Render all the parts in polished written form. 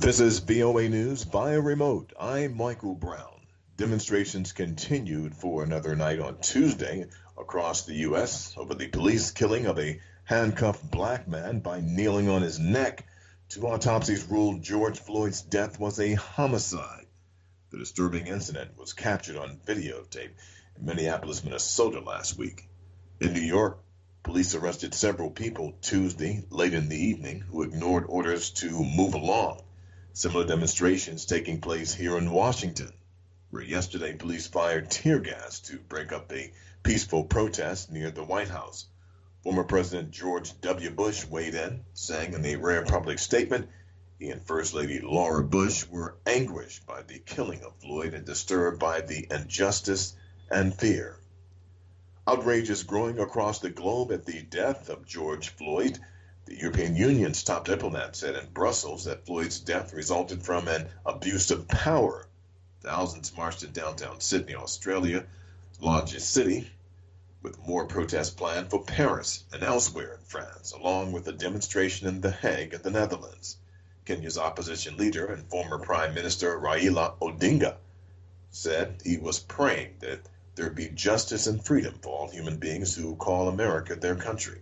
This is VOA News via remote. I'm Michael Brown. Demonstrations continued for another night on Tuesday across the U.S. over the police killing of a handcuffed black man by kneeling on his neck. Two autopsies ruled George Floyd's death was a homicide. The disturbing incident was captured on videotape in Minneapolis, Minnesota last week. In New York, police arrested several people Tuesday late in the evening who ignored orders to move along. Similar demonstrations taking place here in Washington, where yesterday police fired tear gas to break up a peaceful protest near the White House. Former President George W. Bush weighed in, saying in a rare public statement he and First Lady Laura Bush were anguished by the killing of Floyd and disturbed by the injustice and fear. Outrage is growing across the globe at the death of George Floyd. The European Union's top diplomat said in Brussels that Floyd's death resulted from an abuse of power. Thousands marched in downtown Sydney, Australia, largest city, with more protests planned for Paris and elsewhere in France, along with a demonstration in The Hague in the Netherlands. Kenya's opposition leader and former Prime Minister Raila Odinga said he was praying that there be justice and freedom for all human beings who call America their country.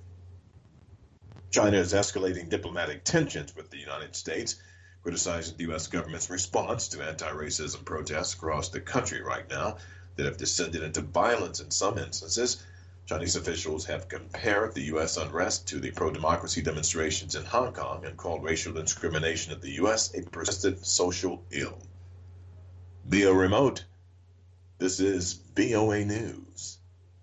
China is escalating diplomatic tensions with the United States, criticizing the U.S. government's response to anti-racism protests across the country right now that have descended into violence in some instances. Chinese officials have compared the U.S. unrest to the pro-democracy demonstrations in Hong Kong and called racial discrimination in the U.S. a persistent social ill. Via remote, this is VOA News.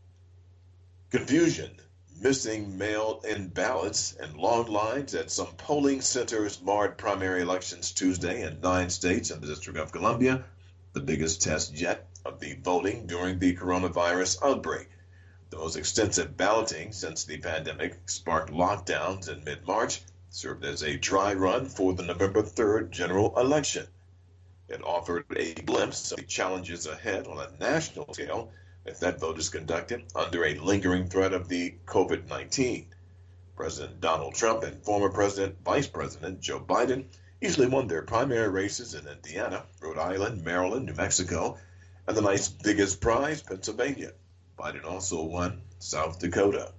Confusion, missing mail-in ballots, and long lines at some polling centers marred primary elections Tuesday in 9 states and the District of Columbia, the biggest test yet of the voting during the coronavirus outbreak. The most extensive balloting since the pandemic sparked lockdowns in mid-March served as a dry run for the November 3rd general election. It offered a glimpse of the challenges ahead on a national scale if that vote is conducted under a lingering threat of the COVID-19. President Donald Trump and former Vice President Joe Biden easily won their primary races in Indiana, Rhode Island, Maryland, New Mexico, and the night's biggest prize, Pennsylvania. Biden also won South Dakota.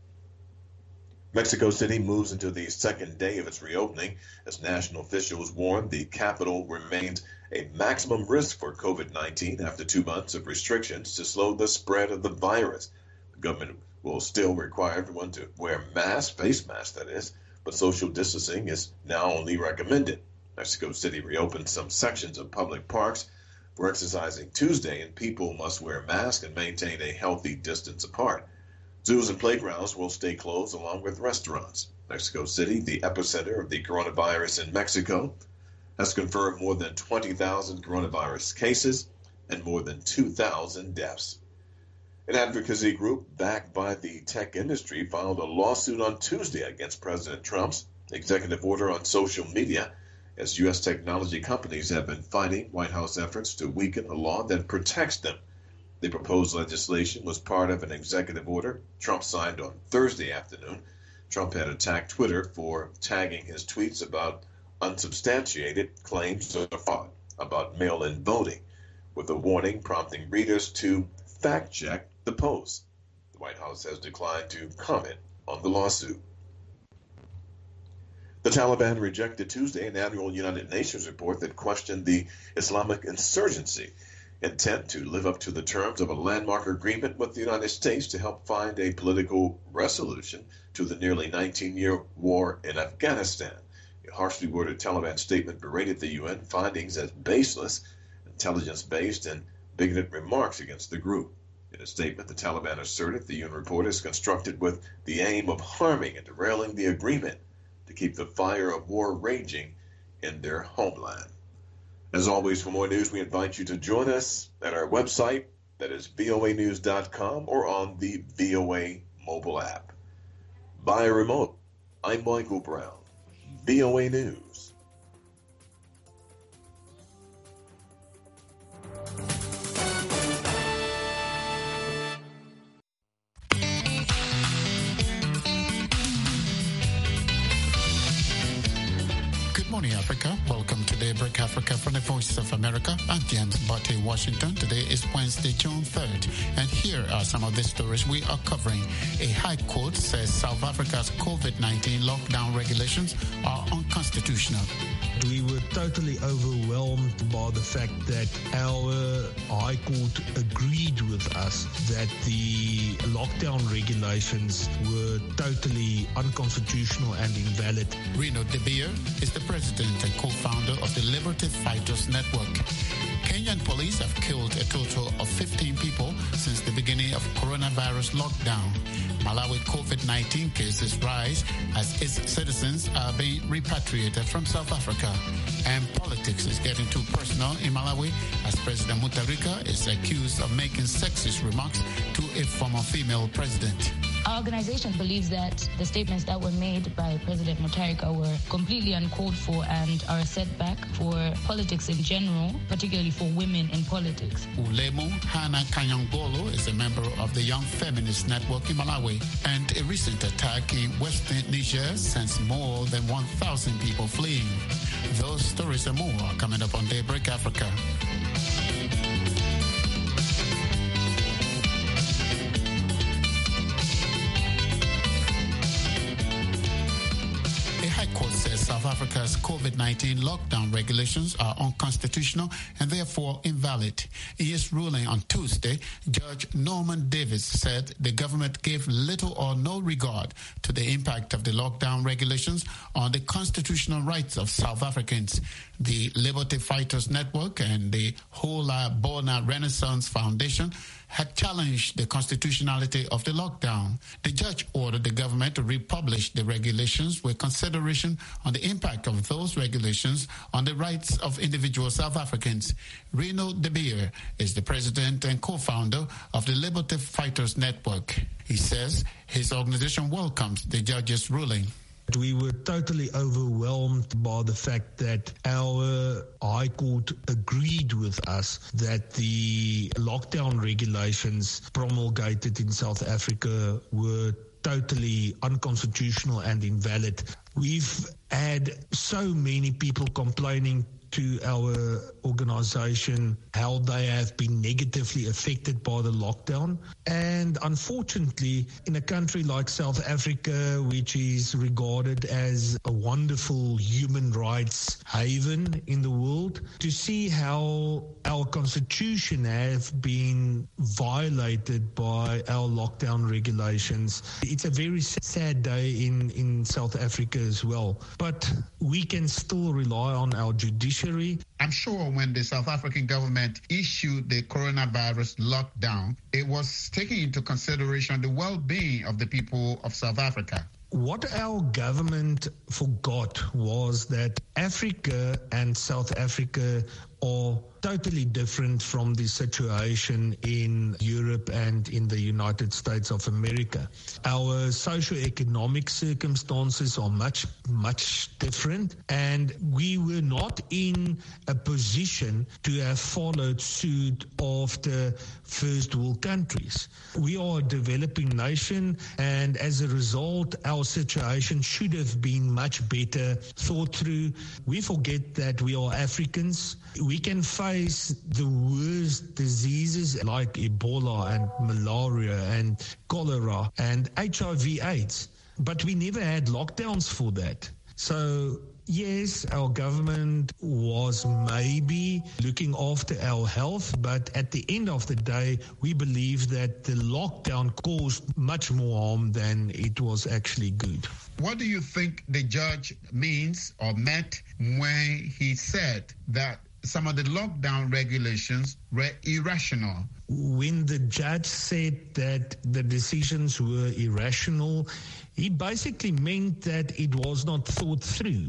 Mexico City moves into the second day of its reopening as national officials warn the capital remains a maximum risk for COVID-19 after 2 months of restrictions to slow the spread of the virus. The government will still require everyone to wear masks, face masks that is, but social distancing is now only recommended. Mexico City reopened some sections of public parks for exercising Tuesday, and people must wear masks and maintain a healthy distance apart. Zoos and playgrounds will stay closed along with restaurants. Mexico City, the epicenter of the coronavirus in Mexico, has confirmed more than 20,000 coronavirus cases and more than 2,000 deaths. An advocacy group backed by the tech industry filed a lawsuit on Tuesday against President Trump's executive order on social media, as U.S. technology companies have been fighting White House efforts to weaken a law that protects them. The proposed legislation was part of an executive order Trump signed on Thursday afternoon. Trump had attacked Twitter for tagging his tweets about unsubstantiated claims of fraud about mail-in voting, with a warning prompting readers to fact-check the post. The White House has declined to comment on the lawsuit. The Taliban rejected Tuesday an annual United Nations report that questioned the Islamic insurgency intent to live up to the terms of a landmark agreement with the United States to help find a political resolution to the nearly 19-year war in Afghanistan. A harshly worded Taliban statement berated the UN findings as baseless, intelligence-based, and bigoted remarks against the group. In a statement, the Taliban asserted the UN report is constructed with the aim of harming and derailing the agreement to keep the fire of war raging in their homeland. As always, for more news, we invite you to join us at our website, that is voanews.com, or on the VOA mobile app. Via remote, I'm Michael Brown, VOA News. Good morning, Africa. Welcome to Daybreak Africa from the Voice of America. I'm James Botte, Washington. Today is Wednesday, June 3rd. And here are some of the stories we are covering. A high court says South Africa's COVID-19 lockdown regulations are unconstitutional. We were totally overwhelmed by the fact that our High Court agreed with us that the lockdown regulations were totally unconstitutional and invalid. Reno De Beer is the president and co-founder of the Liberty Fighters Network. Kenyan police have killed a total of 15 people since the beginning of coronavirus lockdown. Malawi COVID-19 cases rise as its citizens are being repatriated from South Africa. And politics is getting too personal in Malawi as President Mutharika is accused of making sexist remarks to a former female president. Our organization believes that the statements that were made by President Mutharika were completely uncalled for and are a setback for politics in general, particularly for women in politics. Ulemu Hana Kanyangolo is a member of the Young Feminist Network in Malawi, and a recent attack in western Niger sends more than 1,000 people fleeing. Those stories and more are coming up on Daybreak Africa. South Africa's COVID-19 lockdown regulations are unconstitutional and therefore invalid. In his ruling on Tuesday, Judge Norman Davis said the government gave little or no regard to the impact of the lockdown regulations on the constitutional rights of South Africans. The Liberty Fighters Network and the Hola Bona Renaissance Foundation had challenged the constitutionality of the lockdown. The judge ordered the government to republish the regulations with consideration on the impact of those regulations on the rights of individual South Africans. Reno De Beer is the president and co-founder of the Liberty Fighters Network. He says his organization welcomes the judge's ruling. We were totally overwhelmed by the fact that our High Court agreed with us that the lockdown regulations promulgated in South Africa were totally unconstitutional and invalid. We've had so many people complaining to our organization how they have been negatively affected by the lockdown. And unfortunately, in a country like South Africa, which is regarded as a wonderful human rights haven in the world, to see how our constitution have been violated by our lockdown regulations, it's a very sad day in South Africa as well. But we can still rely on our judiciary. I'm sure when the South African government issued the coronavirus lockdown, it was taking into consideration the well-being of the people of South Africa. What our government forgot was that Africa and South Africa are totally different from the situation in Europe and in the United States of America. Our socioeconomic circumstances are much different, and we were not in a position to have followed suit of the first world countries. We are a developing nation, and as a result, our situation should have been much better thought through. We forget that we are Africans. We can face the worst diseases like Ebola and malaria and cholera and HIV/AIDS, but we never had lockdowns for that. So yes, our government was maybe looking after our health, but at the end of the day, we believe that the lockdown caused much more harm than it was actually good. What do you think the judge means or meant when he said that some of the lockdown regulations were irrational? When the judge said that the decisions were irrational, he basically meant that it was not thought through.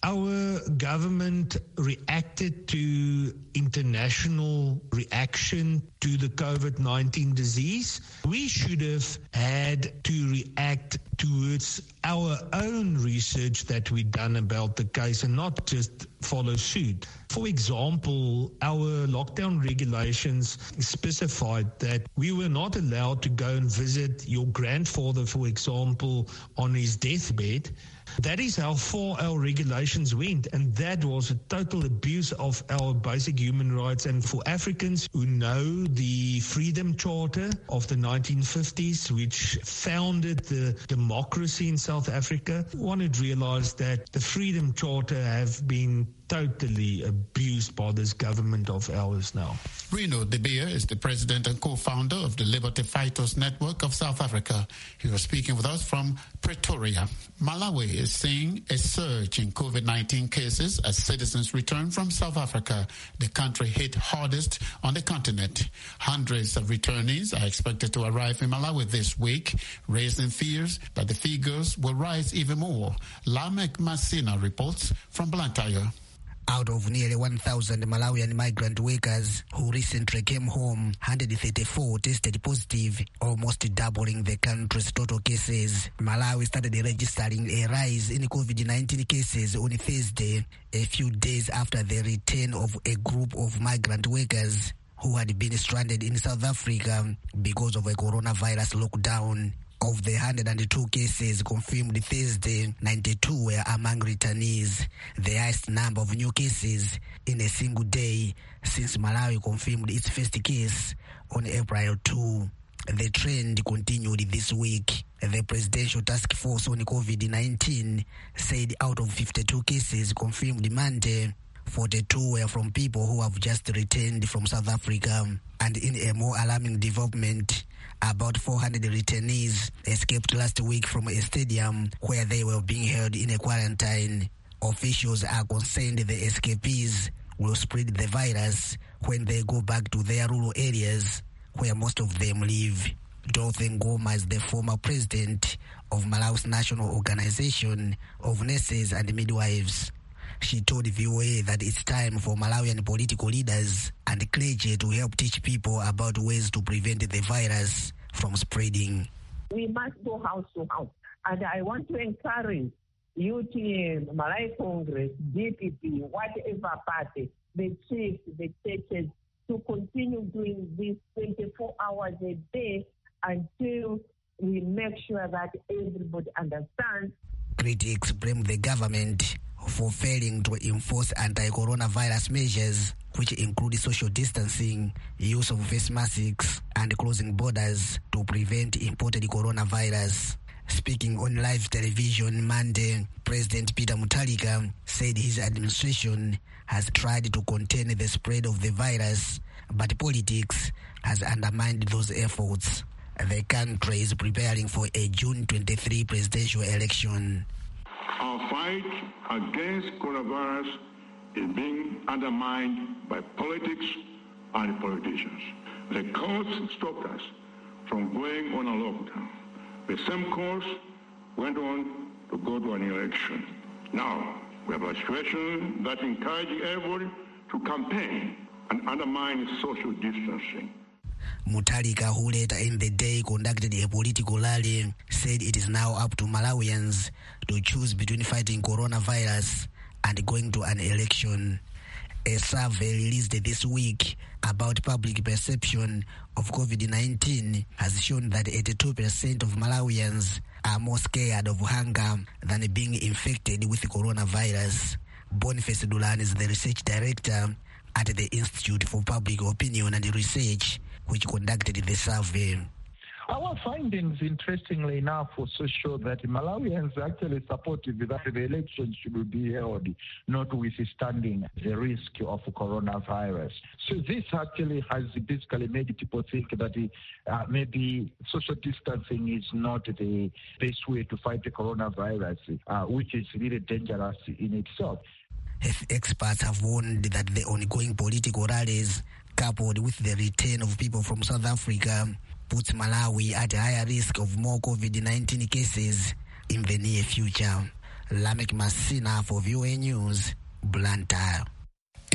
Our government reacted to international reaction to the COVID-19 disease. We should have had to react towards our own research that we've done about the case and not just follow suit. For example, our lockdown regulations specified that we were not allowed to go and visit your grandfather, for example, on his deathbed. That is how far our regulations went, and that was a total abuse of our basic human rights. And for Africans who know the Freedom Charter of the 1950s, which founded the democracy in South Africa, one would realize that the Freedom Charter have been totally abused by this government of ours now. Reno De Beer is the president and co-founder of the Liberty Fighters Network of South Africa. He was speaking with us from Pretoria. Malawi is seeing a surge in COVID-19 cases as citizens return from South Africa, the country hit hardest on the continent. Hundreds of returnees are expected to arrive in Malawi this week, raising fears that the figures will rise even more. Lamek Masina reports from Blantyre. Out of nearly 1,000 Malawian migrant workers who recently came home, 134 tested positive, almost doubling the country's total cases. Malawi started registering a rise in COVID-19 cases on Thursday, a few days after the return of a group of migrant workers who had been stranded in South Africa because of a coronavirus lockdown. Of the 102 cases confirmed Thursday, 92 were among returnees, the highest number of new cases in a single day since Malawi confirmed its first case on April 2. The trend continued this week. The Presidential Task Force on COVID-19 said out of 52 cases confirmed Monday, 42 were from people who have just returned from South Africa. And in a more alarming development, about 400 returnees escaped last week from a stadium where they were being held in a quarantine. Officials are concerned the escapees will spread the virus when they go back to their rural areas where most of them live. Dorothy Ngoma is the former president of Malawi's National Organization of Nurses and Midwives. She told VOA that it's time for Malawian political leaders and clergy to help teach people about ways to prevent the virus from spreading. We must go house to house. And I want to encourage UTM, Malawi Congress, DPP, whatever party, the chiefs, the churches, to continue doing this 24 hours a day until we make sure that everybody understands. Critics blame the government for failing to enforce anti-coronavirus measures, which include social distancing, use of face masks, and closing borders to prevent imported coronavirus. Speaking on live television Monday, President Peter Mutharika said his administration has tried to contain the spread of the virus, but politics has undermined those efforts. The country is preparing for a June 23 presidential election. Our fight against coronavirus is being undermined by politics and politicians. The courts stopped us from going on a lockdown. The same course went on to go to an election. Now, we have a situation that encourages everybody to campaign and undermine social distancing. Mutharika, who later in the day conducted a political rally, said it is now up to Malawians to choose between fighting coronavirus and going to an election. A survey released this week about public perception of COVID-19 has shown that 82% of Malawians are more scared of hunger than being infected with coronavirus. Boniface Dulan is the research director at the Institute for Public Opinion and Research, which conducted the survey. Our findings, interestingly enough, also show that Malawians are actually supportive that the election should be held, notwithstanding the risk of coronavirus. So this actually has basically made people think that maybe social distancing is not the best way to fight the coronavirus, which is really dangerous in itself. Health experts have warned that the ongoing political rallies, coupled with the return of people from South Africa, puts Malawi at a higher risk of more COVID-19 cases in the near future. Lamek Masina for VOA News, Blantyre.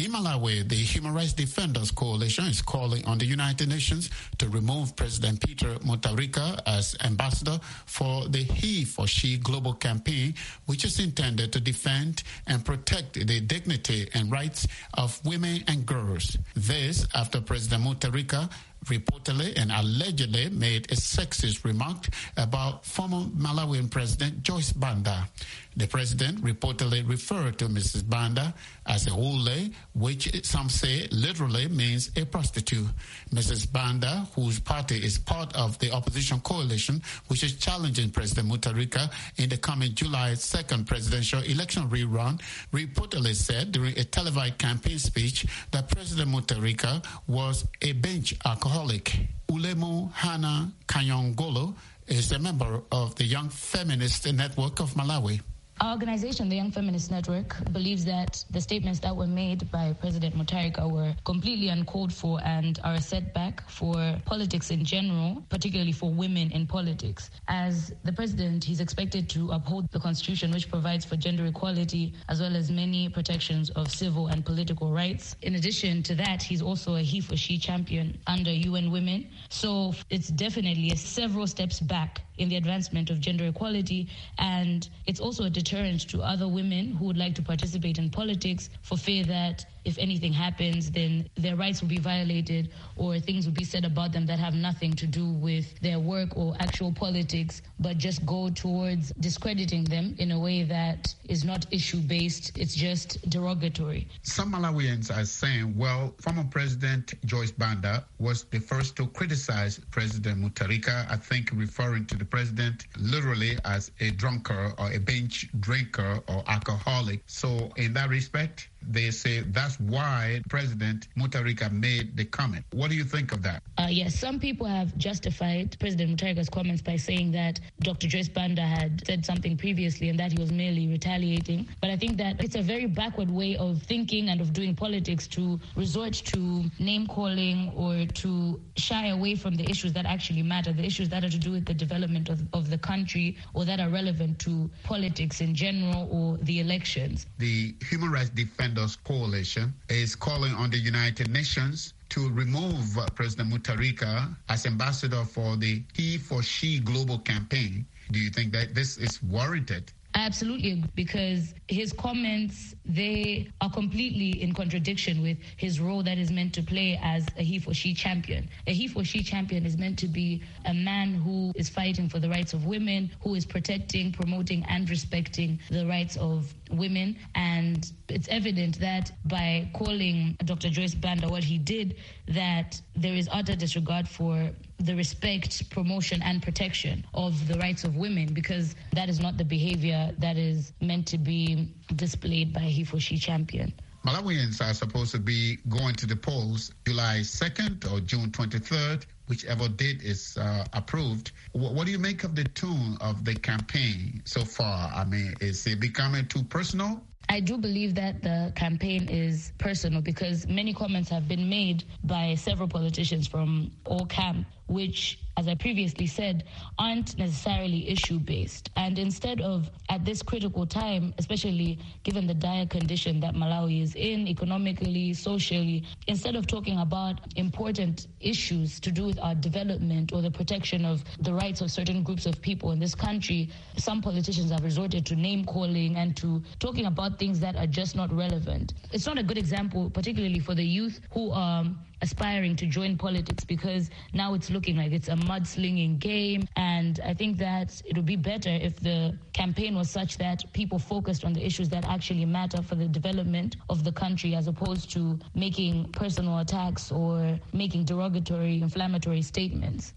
In Malawi, the Human Rights Defenders Coalition is calling on the United Nations to remove President Peter Mutharika as ambassador for the He for She global campaign, which is intended to defend and protect the dignity and rights of women and girls. This after President Mutharika reportedly and allegedly made a sexist remark about former Malawian President Joyce Banda. The president reportedly referred to Mrs. Banda as a hule, which some say literally means a prostitute. Mrs. Banda, whose party is part of the opposition coalition, which is challenging President Mutharika in the coming July 2nd presidential election rerun, reportedly said during a televised campaign speech that President Mutharika was a bench alcoholic. Ulemu Hana Kanyongolo is a member of the Young Feminist Network of Malawi. Our organization, the Young Feminist Network, believes that the statements that were made by President Mutharika were completely uncalled for and are a setback for politics in general, particularly for women in politics. As the president, he's expected to uphold the constitution, which provides for gender equality, as well as many protections of civil and political rights. In addition to that, he's also a he for she champion under UN Women. So it's definitely several steps back in the advancement of gender equality, and it's also a deterrent to other women who would like to participate in politics for fear that if anything happens, then their rights will be violated or things will be said about them that have nothing to do with their work or actual politics, but just go towards discrediting them in a way that is not issue-based, it's just derogatory. Some Malawians are saying, well, former President Joyce Banda was the first to criticize President Mutharika, I think referring to the president literally as a drunkard or a bench drinker or alcoholic. So in that respect, they say that's why President Mutharika made the comment. What do you think of that? Yes, some people have justified President Mutharika's comments by saying that Dr. Joyce Banda had said something previously and that he was merely retaliating. But I think that it's a very backward way of thinking and of doing politics to resort to name-calling or to shy away from the issues that actually matter, the issues that are to do with the development of the country or that are relevant to politics in general or the elections. The Human Rights Defenders Coalition is calling on the United Nations to remove President Mutharika as ambassador for the He for She global campaign. Do you think that this is warranted? Absolutely, because his comments, they are completely in contradiction with his role that is meant to play as a he for she champion. A he for she champion is meant to be a man who is fighting for the rights of women, who is protecting, promoting, and respecting the rights of women. And it's evident that by calling Dr. Joyce Banda what he did, that there is utter disregard for the respect, promotion, and protection of the rights of women, because that is not the behavior that is meant to be displayed by a he for she champion. Malawians are supposed to be going to the polls July 2nd or June 23rd, whichever date is approved. What do you make of the tone of the campaign so far? I mean, is it becoming too personal? I do believe that the campaign is personal because many comments have been made by several politicians from all camps, which, as I previously said, aren't necessarily issue-based. And instead of, at this critical time, especially given the dire condition that Malawi is in, economically, socially, instead of talking about important issues to do with our development or the protection of the rights of certain groups of people in this country, some politicians have resorted to name-calling and to talking about things that are just not relevant. It's not a good example, particularly for the youth who are aspiring to join politics, because now it's looking like it's a mudslinging game. And I think that it would be better if the campaign was such that people focused on the issues that actually matter for the development of the country, as opposed to making personal attacks or making derogatory, inflammatory statements.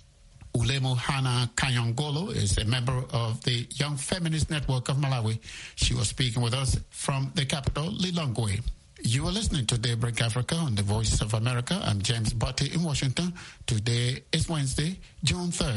Ulemu Hana Kanyongolo is a member of the Young Feminist Network of Malawi. She was speaking with us from the capital, Lilongwe. You are listening to Daybreak Africa on the Voice of America. I'm James Butty in Washington. Today is Wednesday, June 3rd.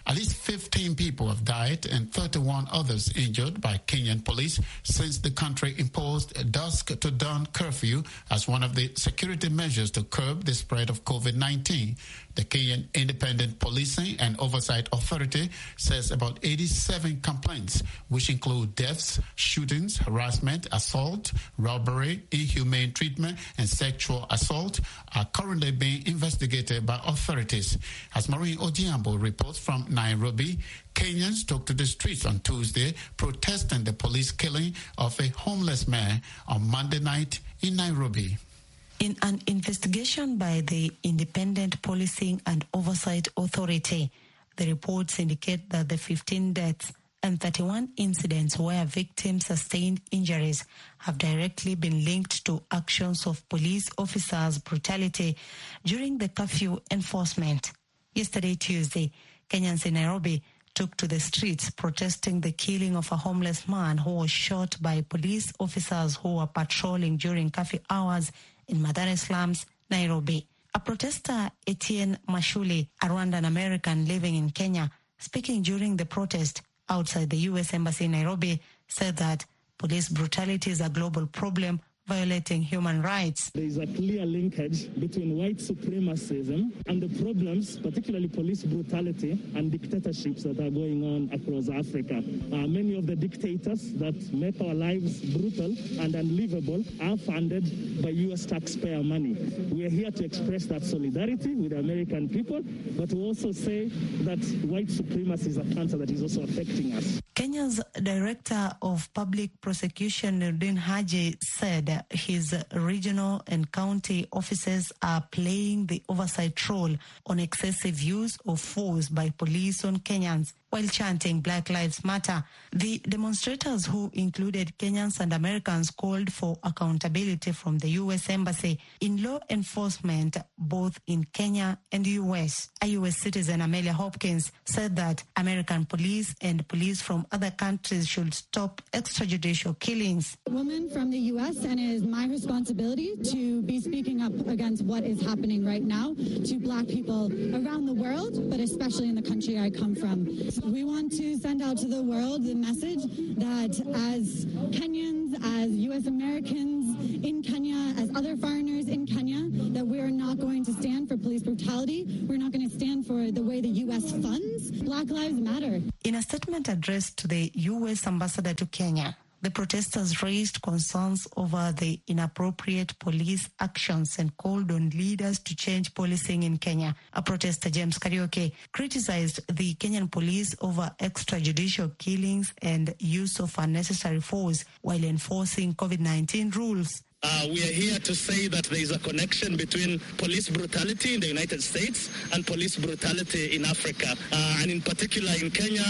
At least 15 people have died and 31 others injured by Kenyan police since the country imposed a dusk to dawn curfew as one of the security measures to curb the spread of COVID-19. The Kenyan Independent Policing and Oversight Authority says about 87 complaints, which include deaths, shootings, harassment, assault, robbery, inhumane treatment, and sexual assault, are currently being investigated by authorities. As Maureen Ojiambo reports from Nairobi, Kenyans took to the streets on Tuesday protesting the police killing of a homeless man on Monday night in Nairobi. In an investigation by the Independent Policing and Oversight Authority, the reports indicate that the 15 deaths and 31 incidents where victims sustained injuries have directly been linked to actions of police officers' brutality during the curfew enforcement. Yesterday, Tuesday, Kenyans in Nairobi took to the streets protesting the killing of a homeless man who was shot by police officers who were patrolling during curfew hours in Mathare slums, Nairobi. A protester, Etienne Mashuli, a Rwandan American living in Kenya, speaking during the protest outside the U.S. Embassy in Nairobi, said that police brutality is a global problem violating human rights. There is a clear linkage between white supremacism and the problems, particularly police brutality and dictatorships that are going on across Africa. Many of the dictators that make our lives brutal and unlivable are funded by U.S. taxpayer money. We are here to express that solidarity with the American people, but to also say that white supremacy is a cancer that is also affecting us. Kenya's Director of Public Prosecution, Nurdin Haji, said his regional and county offices are playing the oversight role on excessive use of force by police on Kenyans while chanting Black Lives Matter. The demonstrators, who included Kenyans and Americans, called for accountability from the U.S. Embassy in law enforcement both in Kenya and the U.S. A U.S. citizen, Amelia Hopkins, said that American police and police from other countries should stop extrajudicial killings. A woman from the U.S., and it is my responsibility to be speaking up against what is happening right now to Black people around the world, but especially in the country I come from. We want to send out to the world the message that as Kenyans, as U.S. Americans in Kenya, as other foreigners in Kenya, that we are not going to stand for police brutality. We're not going to stand for the way the U.S. funds Black Lives Matter. In a statement addressed to the U.S. ambassador to Kenya, the protesters raised concerns over the inappropriate police actions and called on leaders to change policing in Kenya. A protester, James Kariuki, criticized the Kenyan police over extrajudicial killings and use of unnecessary force while enforcing COVID-19 rules. We are here to say that there is a connection between police brutality in the United States and police brutality in Africa, and in particular in Kenya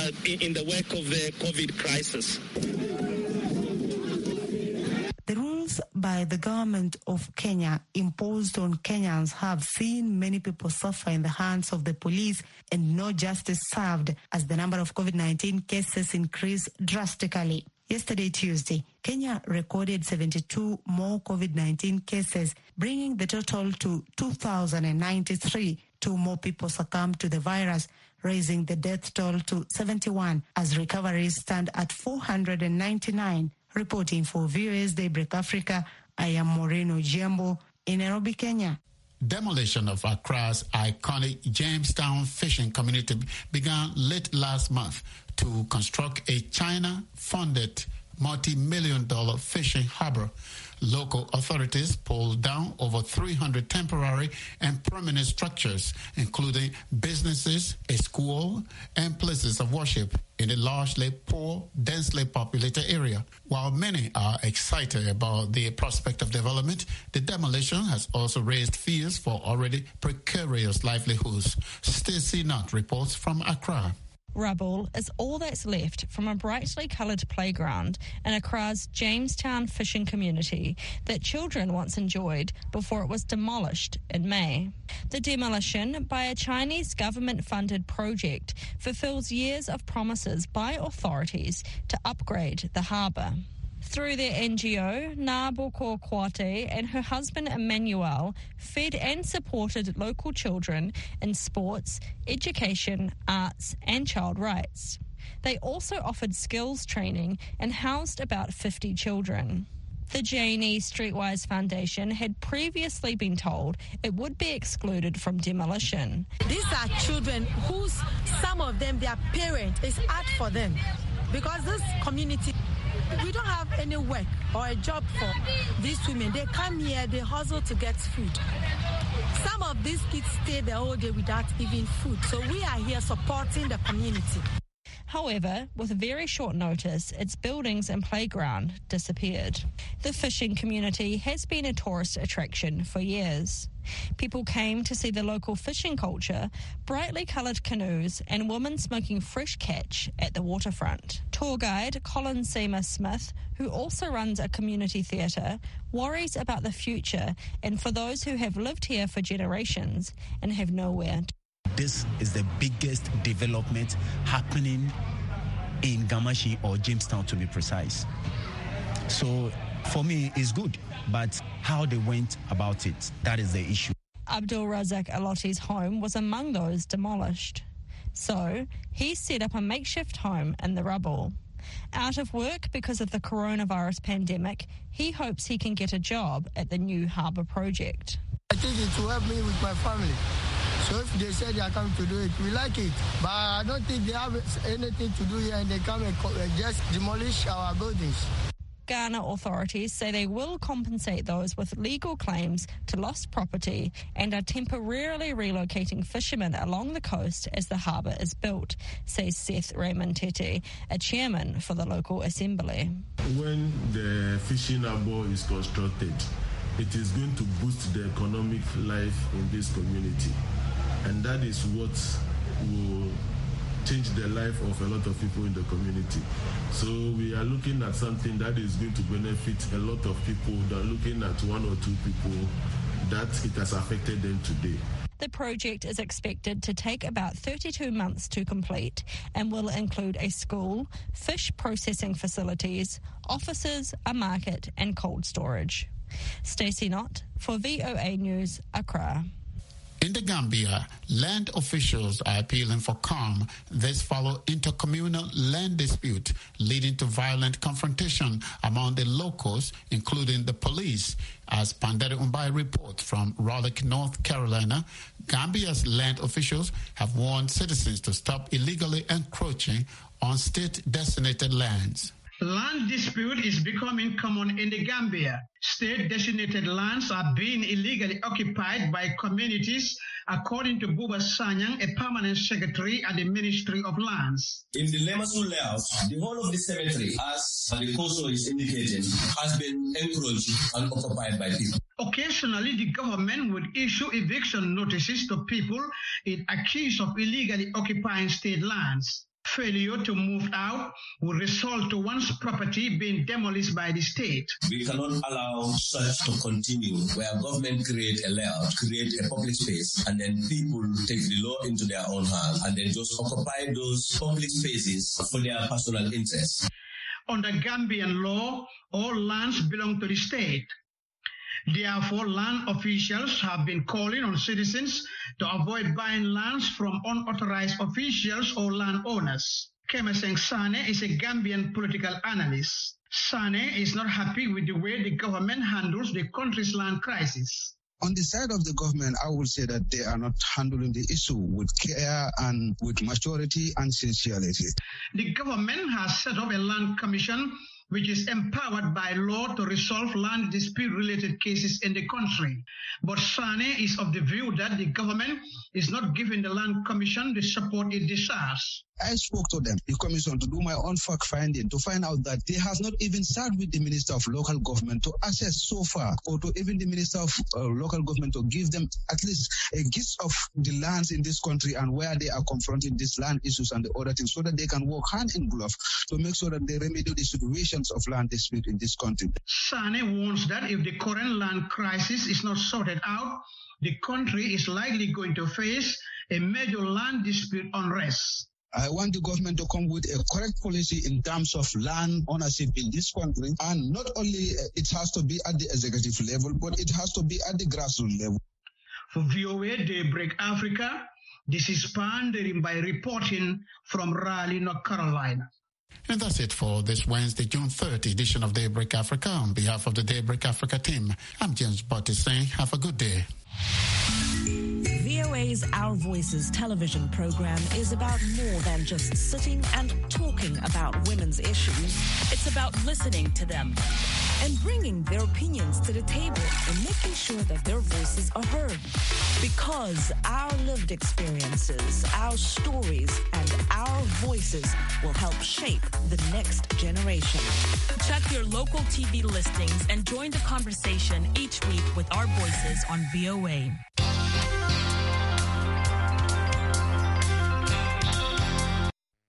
in the wake of the COVID crisis. The rules by the government of Kenya imposed on Kenyans have seen many people suffer in the hands of the police and no justice served as the number of COVID-19 cases increased drastically. Yesterday, Tuesday, Kenya recorded 72 more COVID-19 cases, bringing the total to 2,093. 2 more people succumbed to the virus, raising the death toll to 71, as recoveries stand at 499. Reporting for VOA's Daybreak Africa, I am Maureen Ojiambo in Nairobi, Kenya. Demolition of Accra's iconic Jamestown fishing community began late last month to construct a China-funded multi-million-dollar fishing harbor. Local authorities pulled down over 300 temporary and permanent structures, including businesses, a school, and places of worship in a largely poor, densely populated area. While many are excited about the prospect of development, the demolition has also raised fears for already precarious livelihoods. Stacey Nutt reports from Accra. Rubble is all that's left from a brightly coloured playground in Accra's Jamestown fishing community that children once enjoyed before it was demolished in May. The demolition by a Chinese government-funded project fulfills years of promises by authorities to upgrade the harbour. Through their NGO, Ngāboko Kwate and her husband Emmanuel fed and supported local children in sports, education, arts and child rights. They also offered skills training and housed about 50 children. The J&E Streetwise Foundation had previously been told it would be excluded from demolition. These are children whose, some of them, their parent is out for them. Because this community, we don't have any work or a job for these women. They come here, they hustle to get food. Some of these kids stay the whole day without even food. So we are here supporting the community. However, with very short notice, its buildings and playground disappeared. The fishing community has been a tourist attraction for years. People came to see the local fishing culture, brightly coloured canoes and women smoking fresh catch at the waterfront. Tour guide Colin Seymour Smith, who also runs a community theatre, worries about the future and for those who have lived here for generations and have nowhere. This is the biggest development happening in Gamashi or Jamestown, to be precise. So for me, it's good, but how they went about it, that is the issue. Abdul Razak Aloti's home was among those demolished. So he set up a makeshift home in the rubble. Out of work because of the coronavirus pandemic, he hopes he can get a job at the new harbour project. I think it will help me with my family. So if they say they are coming to do it, we like it. But I don't think they have anything to do here and they come and just demolish our buildings. Ghana authorities say they will compensate those with legal claims to lost property and are temporarily relocating fishermen along the coast as the harbour is built, says Seth Raymond Tete, a chairman for the local assembly. When the fishing harbour is constructed, it is going to boost the economic life in this community. And that is what will change the life of a lot of people in the community. So we are looking at something that is going to benefit a lot of people than looking at one or two people that it has affected them today. The project is expected to take about 32 months to complete and will include a school, fish processing facilities, offices, a market and cold storage. Stacey Knott for VOA News, Accra. In the Gambia, land officials are appealing for calm. This follow intercommunal land dispute leading to violent confrontation among the locals, including the police. As Pandere Umbai reports from Raleigh, North Carolina, Gambia's land officials have warned citizens to stop illegally encroaching on state-designated lands. Land dispute is becoming common in the Gambia. State-designated lands are being illegally occupied by communities, according to Buba Sanyang, a permanent secretary at the Ministry of Lands. In the Lemasu layout, the whole of the cemetery, as the COSO is indicating, has been encroached and occupied by people. Occasionally, the government would issue eviction notices to people it accused of illegally occupying state lands. Failure to move out would result to one's property being demolished by the state. We cannot allow such to continue, where government create a layout, create a public space, and then people take the law into their own hands and then just occupy those public spaces for their personal interests. Under Gambian law, all lands belong to the state. Therefore, land officials have been calling on citizens to avoid buying lands from unauthorized officials or landowners. Kemeseng Sane is a Gambian political analyst. Sane is not happy with the way the government handles the country's land crisis. On the side of the government, I would say that they are not handling the issue with care and with maturity and sincerity. The government has set up a land commission which is empowered by law to resolve land dispute-related cases in the country. But Sane is of the view that the government is not giving the Land Commission the support it deserves. I spoke to them, the commission, to do my own fact-finding, to find out that they have not even sat with the Minister of Local Government to assess so far, or to even the Minister of Local Government to give them at least a gist of the lands in this country and where they are confronting these land issues and the other things, so that they can work hand in glove to make sure that they remedy the situations of land dispute in this country. Sane warns that if the current land crisis is not sorted out, the country is likely going to face a major land dispute unrest. I want the government to come with a correct policy in terms of land ownership in this country. And not only it has to be at the executive level, but it has to be at the grassroots level. For VOA Daybreak Africa, this is Pandering by reporting from Raleigh, North Carolina. And that's it for this Wednesday, June 30th edition of Daybreak Africa. On behalf of the Daybreak Africa team, I'm James Butty saying have a good day. VOA's Our Voices television program is about more than just sitting and talking about women's issues. It's about listening to them and bringing their opinions to the table and making sure that their voices are heard. Because our lived experiences, our stories, and our voices will help shape the next generation. Check your local TV listings and join the conversation each week with Our Voices on VOA.